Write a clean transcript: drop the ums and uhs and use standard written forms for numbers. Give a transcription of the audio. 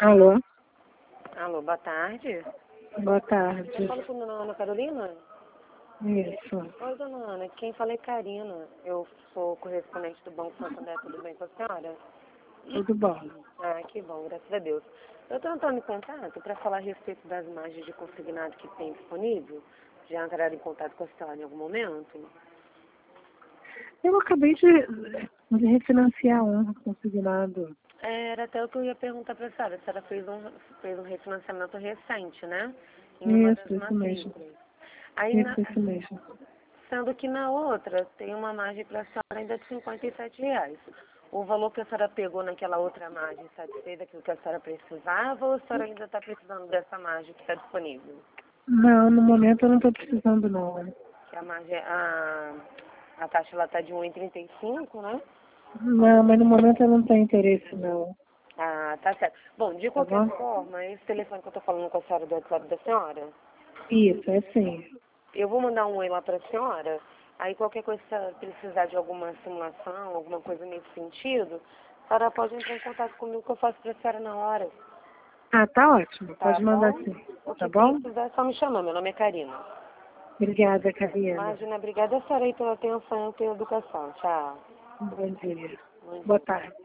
Alô? Alô, boa tarde. Boa tarde. Fala com a dona Ana Carolina? Isso. Oi, dona Ana. Quem fala é Karina. Eu sou correspondente do Banco Santander. Tudo bem com a senhora? Tudo bom. Ah, que bom, graças a Deus. Eu estou entrando em contato para falar a respeito das margens de consignado que tem disponível. Já entraram em contato com a senhora em algum momento? Eu acabei de refinanciar um consignado. Era até o que eu ia perguntar para a senhora. A senhora fez um refinanciamento recente, né? Em uma das Isso mesmo. matrículas. Aí, Isso mesmo. sendo que na outra tem uma margem para a senhora ainda de R$ 57. O valor que a senhora pegou naquela outra margem satisfez aquilo que a senhora precisava ou a senhora ainda está precisando dessa margem que está disponível? Não, no momento eu não estou precisando não. Que a margem, a taxa ela está de 1,35, né? Não, mas no momento eu não tenho interesse não. Ah, tá certo. Bom, de Tá qualquer bom? forma, esse telefone que eu estou falando com a senhora do WhatsApp da senhora, Isso, é sim. eu vou mandar um oi lá para a senhora, aí qualquer coisa que a senhora precisar de alguma simulação, alguma coisa nesse sentido, a senhora pode entrar em contato comigo que eu faço para a senhora na hora. Ah, tá ótimo. Tá Pode mandar bom? sim. O Tá que bom? precisar é só me chamar. Meu nome é Karina. Obrigada, Karina. Imagina, obrigada a senhora aí pela atenção e pela educação. Tchau. Bom dia. Bom Boa dia. tarde.